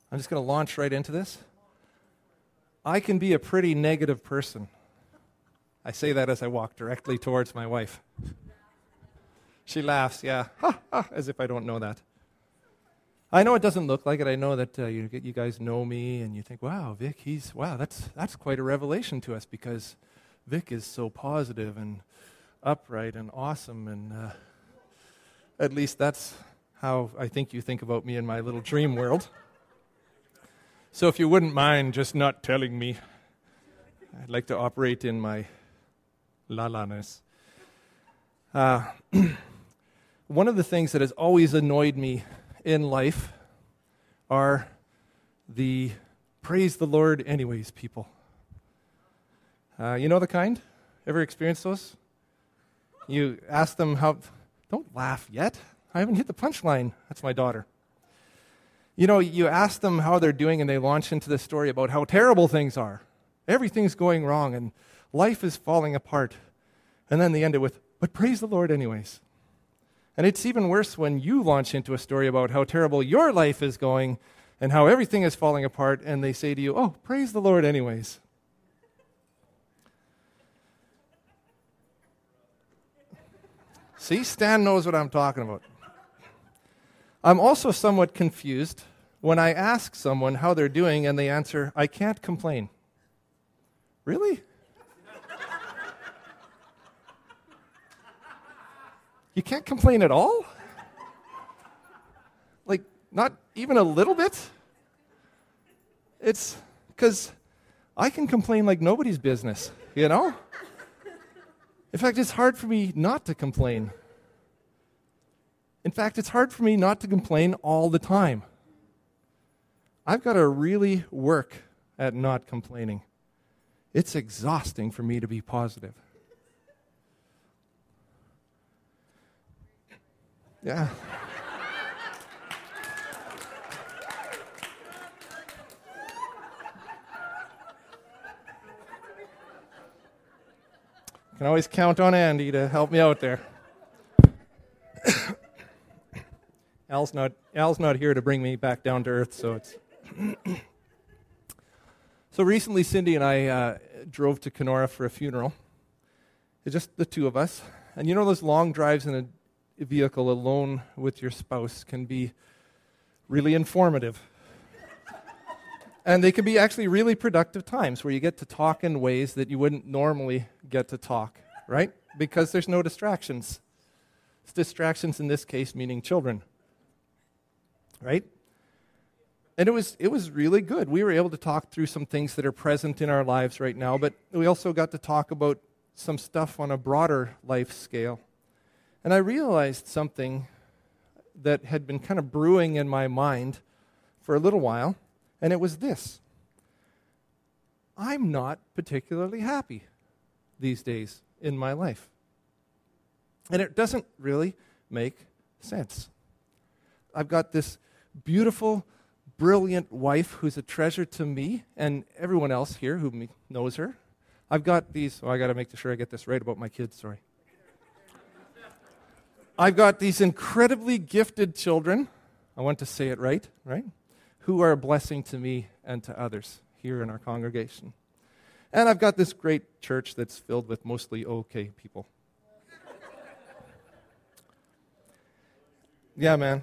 I'm just going to launch right into this. I can be a pretty negative person. I say that as I walk directly towards my wife. She laughs, yeah, ha, ha, as if I don't know that. I know it doesn't look like it. I know that you guys know me, and you think, wow, Vic, that's quite a revelation to us, because Vic is so positive and upright and awesome, and at least that's how I think you think about me in my little dream world. So if you wouldn't mind just not telling me, I'd like to operate in my la-la-ness. One of the things that has always annoyed me in life are the praise the Lord anyways people. You know the kind? Ever experienced those? You ask them how... Don't laugh yet. I haven't hit the punchline. That's my daughter. You know, you ask them how they're doing, and they launch into the story about how terrible things are. Everything's going wrong, and life is falling apart. And then they end it with, but praise the Lord anyways. And it's even worse when you launch into a story about how terrible your life is going and how everything is falling apart, and they say to you, oh, praise the Lord anyways. See, Stan knows what I'm talking about. I'm also somewhat confused when I ask someone how they're doing and they answer, I can't complain. Really? You can't complain at all? Like, not even a little bit? It's because I can complain like nobody's business, you know? In fact, it's hard for me not to complain. In fact, it's hard for me not to complain all the time. I've got to really work at not complaining. It's exhausting for me to be positive. Yeah. Can always count on Andy to help me out there. Al's not here to bring me back down to earth, so it's... So recently, Cindy and I drove to Kenora for a funeral. It's just the two of us. And you know those long drives in a vehicle alone with your spouse can be really informative. And they can be actually really productive times where you get to talk in ways that you wouldn't normally get to talk, right? Because there's no distractions. It's distractions in this case meaning children. Right? And it was really good. We were able to talk through some things that are present in our lives right now, but we also got to talk about some stuff on a broader life scale. And I realized something that had been kind of brewing in my mind for a little while, and it was this. I'm not particularly happy these days in my life. And it doesn't really make sense. I've got this beautiful, brilliant wife who's a treasure to me and everyone else here who knows her. I've got these, I got to make sure I get this right about my kids, sorry. I've got these incredibly gifted children, I want to say it right? Who are a blessing to me and to others here in our congregation. And I've got this great church that's filled with mostly okay people. Yeah, man.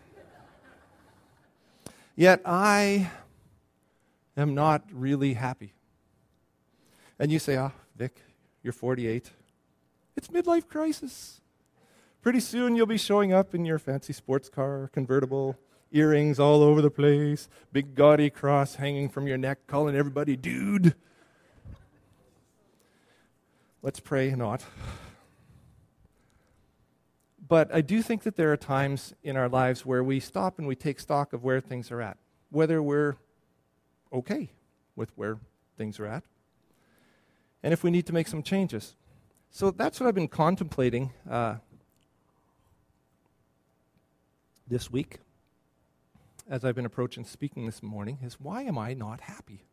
Yet I am not really happy. And you say, Vic, you're 48. It's midlife crisis. Pretty soon you'll be showing up in your fancy sports car, convertible, earrings all over the place, big gaudy cross hanging from your neck, calling everybody dude. Let's pray not. But I do think that there are times in our lives where we stop and we take stock of where things are at, whether we're okay with where things are at, and if we need to make some changes. So that's what I've been contemplating this week as I've been approaching speaking this morning, is why am I not happy?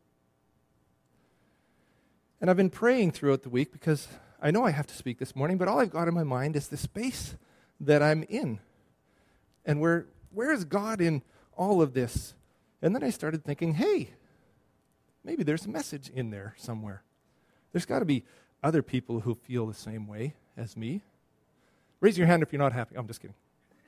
And I've been praying throughout the week because I know I have to speak this morning, but all I've got in my mind is the space that I'm in. And where is God in all of this? And then I started thinking, hey, maybe there's a message in there somewhere. There's got to be other people who feel the same way as me. Raise your hand if you're not happy. I'm just kidding.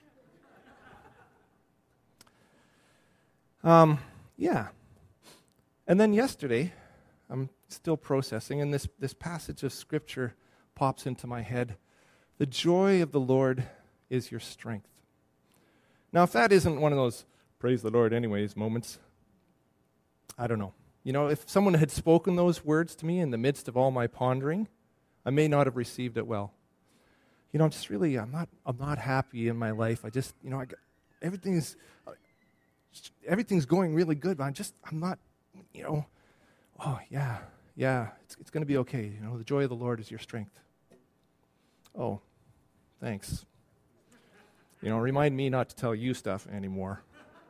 Yeah. And then yesterday, I'm still processing, and this passage of Scripture pops into my head. The joy of the Lord is your strength. Now, if that isn't one of those praise the Lord anyways moments, I don't know. You know, if someone had spoken those words to me in the midst of all my pondering, I may not have received it well. You know, I'm just really, I'm not happy in my life. I just, you know, everything's going really good, but I'm not, you know, oh, yeah, it's going to be okay. You know, the joy of the Lord is your strength. Oh, thanks. You know, remind me not to tell you stuff anymore.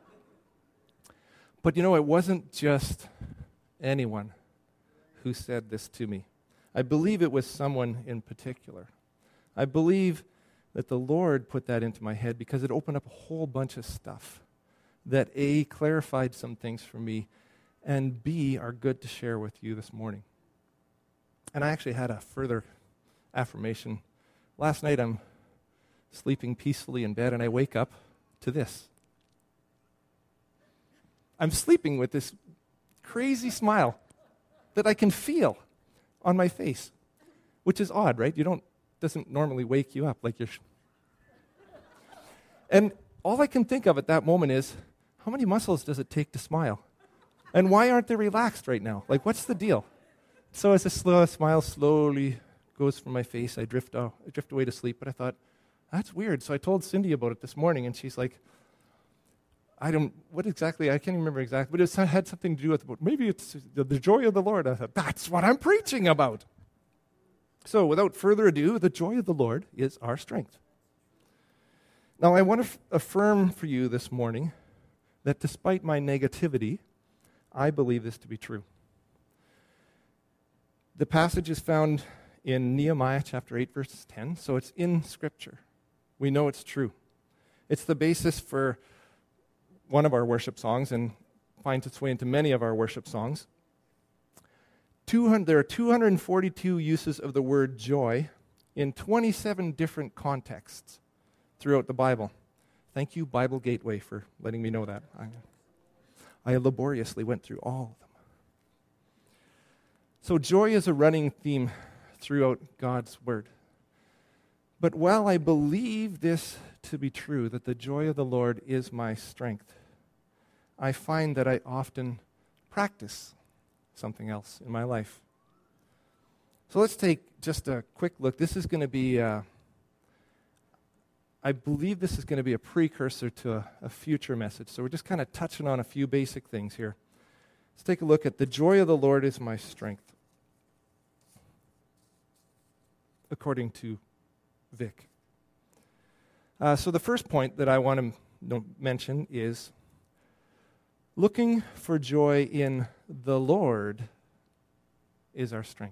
But you know, it wasn't just anyone who said this to me. I believe it was someone in particular. I believe that the Lord put that into my head because it opened up a whole bunch of stuff that A, clarified some things for me, and B, are good to share with you this morning. And I actually had a further affirmation. Last night I'm sleeping peacefully in bed and I wake up to this. I'm sleeping with this crazy smile that I can feel on my face, which is odd, right? Doesn't normally wake you up like you're... And all I can think of at that moment is, how many muscles does it take to smile? And why aren't they relaxed right now? Like, what's the deal? So as the smile slowly goes from my face, I drift away to sleep. But I thought, that's weird. So I told Cindy about it this morning, and she's like, I can't even remember exactly, but it had something to do with, maybe it's the joy of the Lord. I thought, that's what I'm preaching about. So without further ado, the joy of the Lord is our strength. Now I want to affirm for you this morning that despite my negativity, I believe this to be true. The passage is found in Nehemiah chapter 8, verse 10, so it's in Scripture. We know it's true. It's the basis for one of our worship songs and finds its way into many of our worship songs. There are 242 uses of the word joy in 27 different contexts throughout the Bible. Thank you, Bible Gateway, for letting me know that. I laboriously went through all of them. So joy is a running theme throughout God's Word. But while I believe this to be true, that the joy of the Lord is my strength, I find that I often practice something else in my life. So let's take just a quick look. This is going to be, I believe this is going to be a precursor to a future message. So we're just kind of touching on a few basic things here. Let's take a look at the joy of the Lord is my strength, according to Vic. So the first point that I want to mention is looking for joy in the Lord is our strength.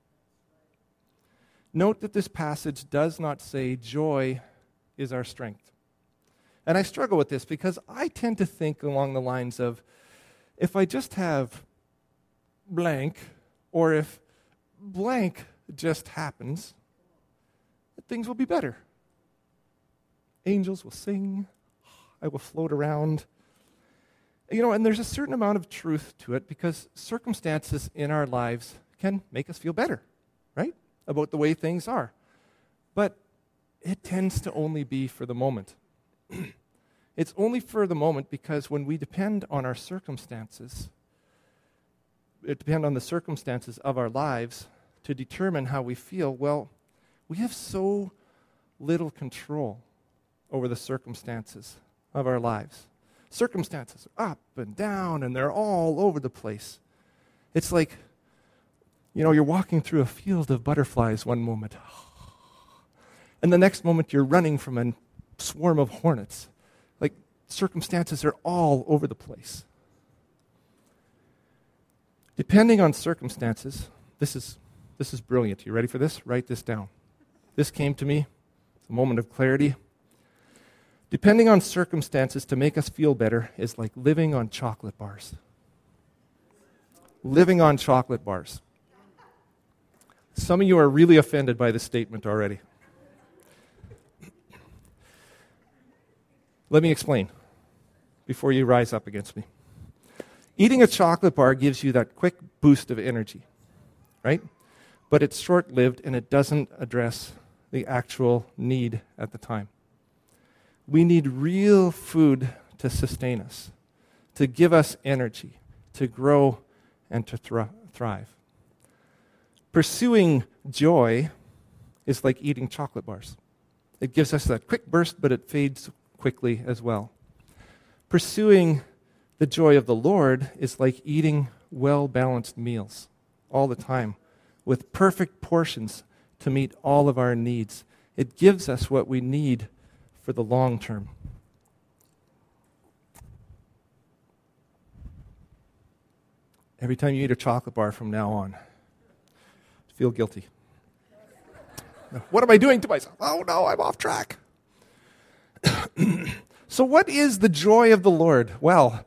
Note that this passage does not say joy is our strength. And I struggle with this because I tend to think along the lines of, if I just have blank, or if blank just happens, things will be better. Angels will sing, I will float around. You know, and there's a certain amount of truth to it because circumstances in our lives can make us feel better, right? About the way things are. But it tends to only be for the moment. It's only for the moment because when we depend on our circumstances, depend on the circumstances of our lives to determine how we feel, well, we have so little control over the circumstances of our lives. Circumstances are up and down, and they're all over the place. It's like, you know, you're walking through a field of butterflies one moment, and the next moment you're running from a swarm of hornets. Like, circumstances are all over the place. Depending on circumstances, this is brilliant. You ready for this? Write this down. This came to me. It's a moment of clarity. Depending on circumstances to make us feel better is like living on chocolate bars. Living on chocolate bars. Some of you are really offended by this statement already. Let me explain before you rise up against me. Eating a chocolate bar gives you that quick boost of energy, right? But it's short-lived and it doesn't address the actual need at the time. We need real food to sustain us, to give us energy, to grow and to thrive. Pursuing joy is like eating chocolate bars. It gives us that quick burst, but it fades quickly as well. Pursuing the joy of the Lord is like eating well-balanced meals all the time with perfect portions to meet all of our needs. It gives us what we need for the long term. Every time you eat a chocolate bar from now on, feel guilty. What am I doing to myself? Oh no, I'm off track. So what is the joy of the Lord? Well,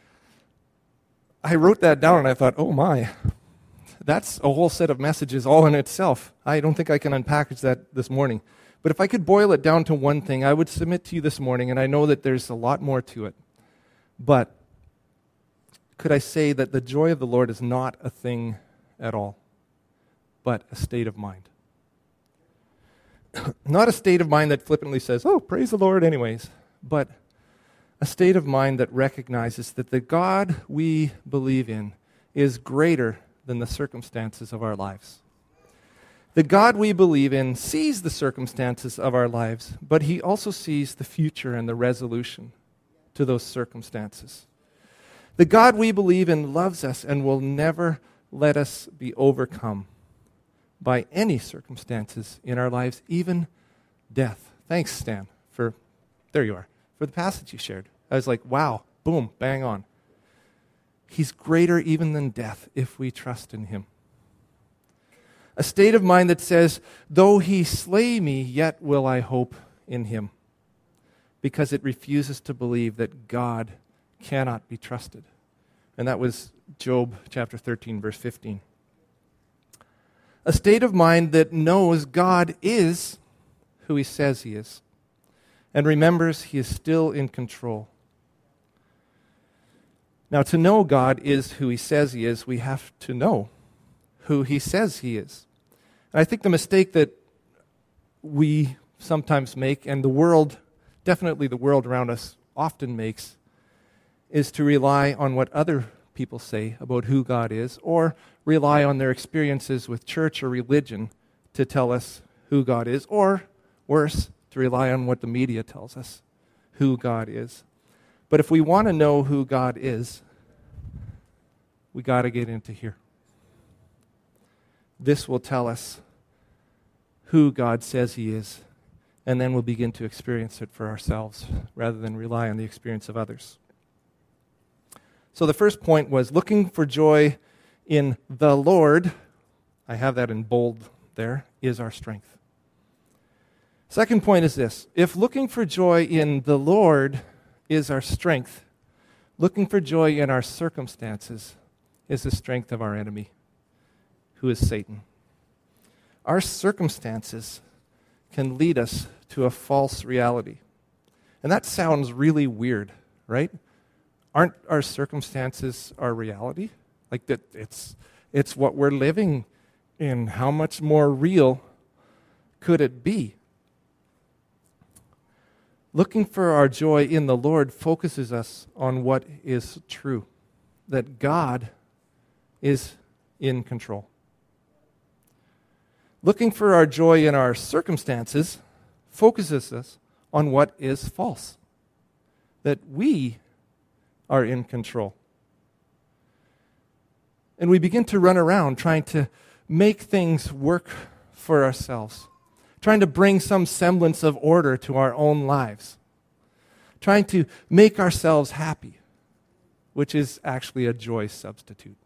I wrote that down and I thought, oh my, that's a whole set of messages all in itself. I don't think I can unpackage that this morning. But if I could boil it down to one thing, I would submit to you this morning, and I know that there's a lot more to it. But could I say that the joy of the Lord is not a thing at all, but a state of mind? Not a state of mind that flippantly says, oh, praise the Lord anyways, but a state of mind that recognizes that the God we believe in is greater than the circumstances of our lives. The God we believe in sees the circumstances of our lives, but he also sees the future and the resolution to those circumstances. The God we believe in loves us and will never let us be overcome by any circumstances in our lives, even death. Thanks, Stan, there you are, for the passage you shared. I was like, wow, boom, bang on. He's greater even than death if we trust in him. A state of mind that says, though he slay me, yet will I hope in him. Because it refuses to believe that God cannot be trusted. And that was Job chapter 13, verse 15. A state of mind that knows God is who he says he is. And remembers he is still in control. Now, to know God is who he says he is, we have to know who he says he is. And I think the mistake that we sometimes make, and the world, definitely the world around us often makes, is to rely on what other people say about who God is, or rely on their experiences with church or religion to tell us who God is, or worse, to rely on what the media tells us who God is. But if we want to know who God is, we got to get into here. This will tell us who God says he is, and then we'll begin to experience it for ourselves rather than rely on the experience of others. So the first point was looking for joy in the Lord, I have that in bold there, is our strength. Second point is this: if looking for joy in the Lord is our strength, looking for joy in our circumstances is the strength of our enemy, who is Satan. Our circumstances can lead us to a false reality. And that sounds really weird, right? Aren't our circumstances our reality? Like that it's what we're living in. How much more real could it be? Looking for our joy in the Lord focuses us on what is true, that God is in control. Looking for our joy in our circumstances focuses us on what is false, that we are in control. And we begin to run around trying to make things work for ourselves, trying to bring some semblance of order to our own lives, trying to make ourselves happy, which is actually a joy substitute.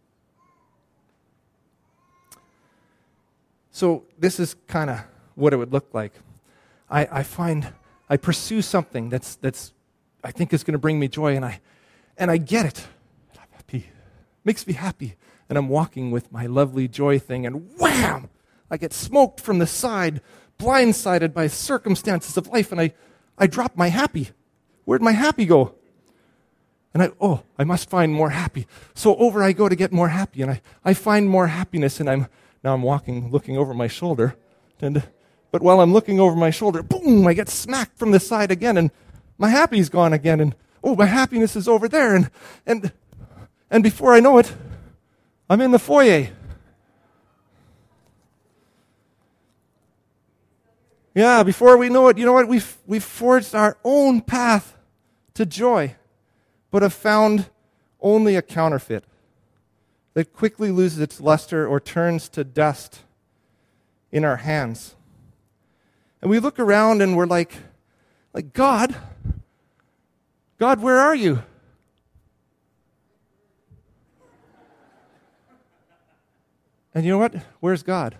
So this is kind of what it would look like. I find I pursue something that's I think is going to bring me joy, and I get it. And I'm happy. Makes me happy. And I'm walking with my lovely joy thing, and wham! I get smoked from the side, blindsided by circumstances of life, and I drop my happy. Where'd my happy go? And I must find more happy. So over I go to get more happy, and I find more happiness, and I'm walking, looking over my shoulder, but while I'm looking over my shoulder, boom, I get smacked from the side again, and my happy's gone again, and my happiness is over there, and before I know it, I'm in the foyer. Yeah, before we know it, you know what? We've forged our own path to joy, but have found only a counterfeit that quickly loses its luster or turns to dust in our hands. And we look around and we're like God, where are you? And you know what? Where's God?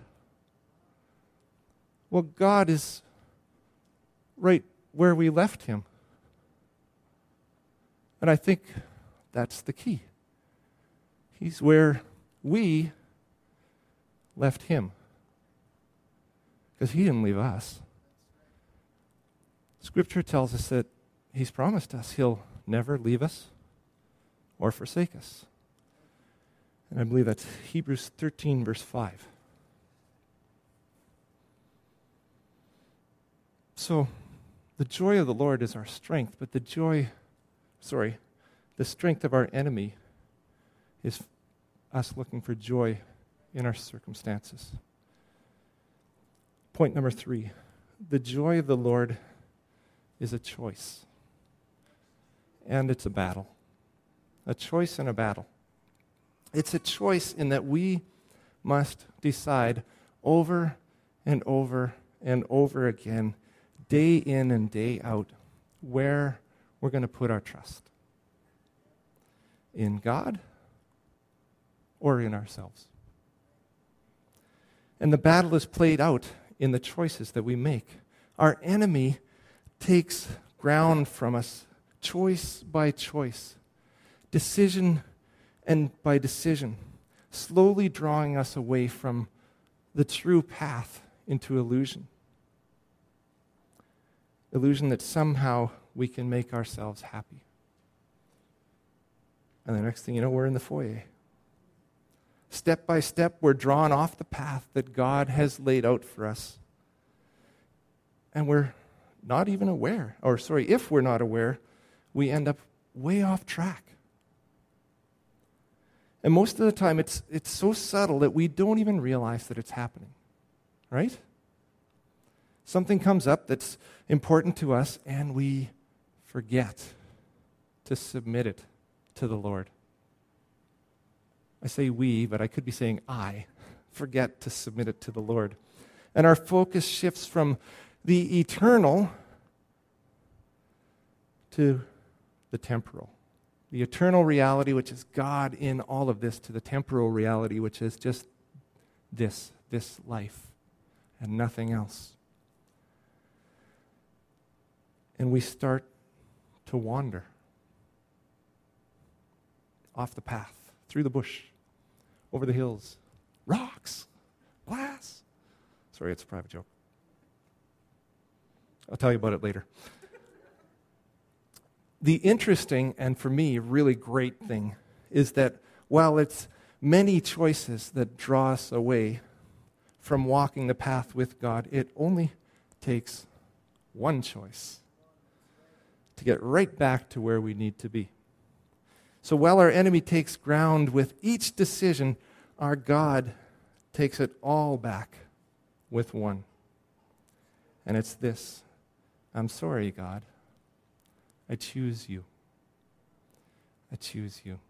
Well, God is right where we left him. And I think that's the key. He's where we left him. Because he didn't leave us. Scripture tells us that he's promised us he'll never leave us or forsake us. And I believe that's Hebrews 13, verse 5. So, the joy of the Lord is our strength, but the strength of our enemy is us looking for joy in our circumstances. Point number 3, the joy of the Lord is a choice. And it's a battle. A choice and a battle. It's a choice in that we must decide over and over and over again, day in and day out, where we're going to put our trust. In God or in ourselves. And the battle is played out in the choices that we make. Our enemy takes ground from us, choice by choice, decision and by decision, slowly drawing us away from the true path into illusion. Illusion that somehow we can make ourselves happy. And the next thing you know, we're in the foyer. Step by step, we're drawn off the path that God has laid out for us. And we're not even aware, if we're not aware, we end up way off track. And most of the time, it's so subtle that we don't even realize that it's happening. Right? Something comes up that's important to us, and we forget to submit it to the Lord. I say we, but I could be saying I forget to submit it to the Lord. And our focus shifts from the eternal to the temporal. The eternal reality, which is God in all of this, to the temporal reality, which is just this life and nothing else. And we start to wander off the path, through the bush, over the hills, rocks, glass. Sorry, it's a private joke. I'll tell you about it later. The interesting, and for me, really great thing is that while it's many choices that draw us away from walking the path with God, it only takes one choice to get right back to where we need to be. So while our enemy takes ground with each decision, our God takes it all back with one. And it's this: I'm sorry, God. I choose you. I choose you.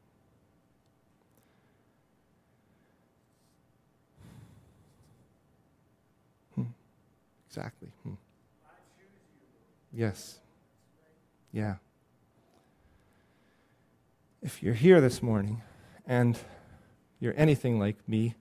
Exactly. I choose you. Yes. Yeah. If you're here this morning and you're anything like me,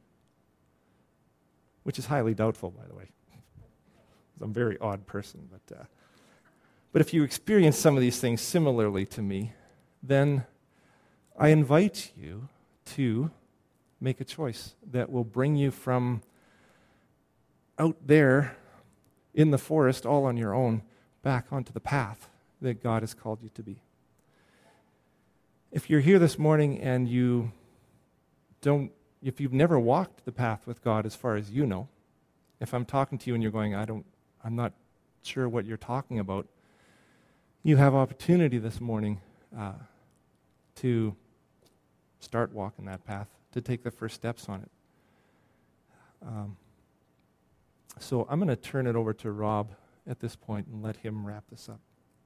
which is highly doubtful, by the way. I'm a very odd person, but But if you experience some of these things similarly to me, then I invite you to make a choice that will bring you from out there in the forest all on your own back onto the path that God has called you to be. If you're here this morning and if you've never walked the path with God as far as you know, if I'm talking to you and you're going, I'm not sure what you're talking about, you have opportunity this morning to start walking that path, to take the first steps on it. So I'm going to turn it over to Rob at this point and let him wrap this up.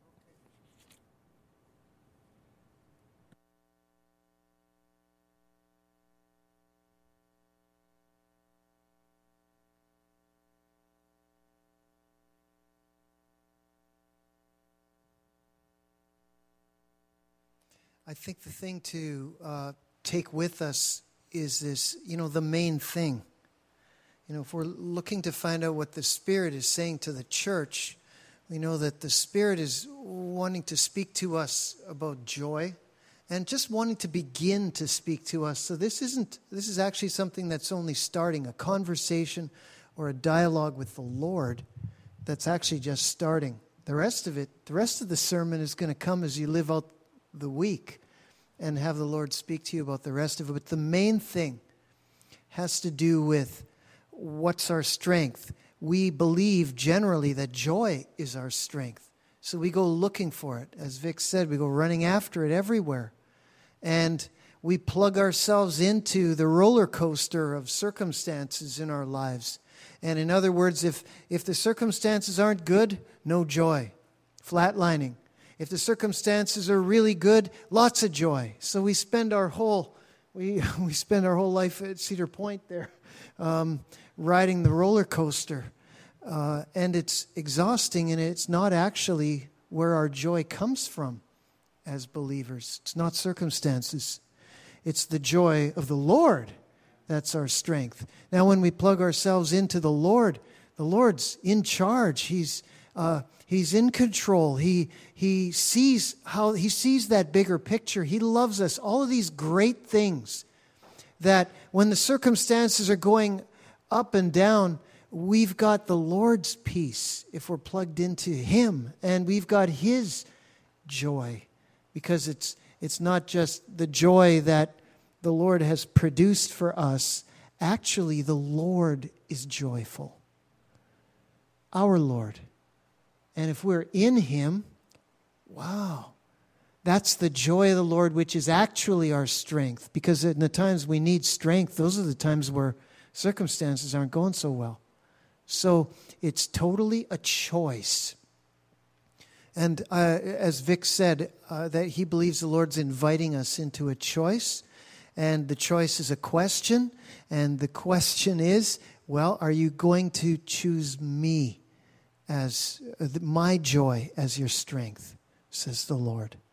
I think the thing to take with us is this, the main thing. If we're looking to find out what the Spirit is saying to the church, we know that the Spirit is wanting to speak to us about joy and just wanting to begin to speak to us. So this is actually something that's only starting, a conversation or a dialogue with the Lord that's actually just starting. The rest of the sermon is going to come as you live out the week and have the Lord speak to you about the rest of it. But the main thing has to do with what's our strength. We believe generally that joy is our strength. So we go looking for it. As Vic said, we go running after it everywhere. And we plug ourselves into the roller coaster of circumstances in our lives. And in other words, if the circumstances aren't good, no joy. Flatlining. If the circumstances are really good, lots of joy. So we spend our whole life at Cedar Point there, riding the roller coaster, and it's exhausting, and it's not actually where our joy comes from as believers. It's not circumstances. It's the joy of the Lord that's our strength. Now, when we plug ourselves into the Lord's in charge. He's in control. He sees that bigger picture. He loves us. All of these great things that when the circumstances are going up and down, we've got the Lord's peace if we're plugged into Him, and we've got His joy, because it's not just the joy that the Lord has produced for us. Actually, the Lord is joyful. Our Lord. And if we're in Him, wow, that's the joy of the Lord, which is actually our strength. Because in the times we need strength, those are the times where circumstances aren't going so well. So it's totally a choice. And as Vic said, that he believes the Lord's inviting us into a choice. And the choice is a question. And the question is, well, are you going to choose me as my joy as your strength, says the Lord.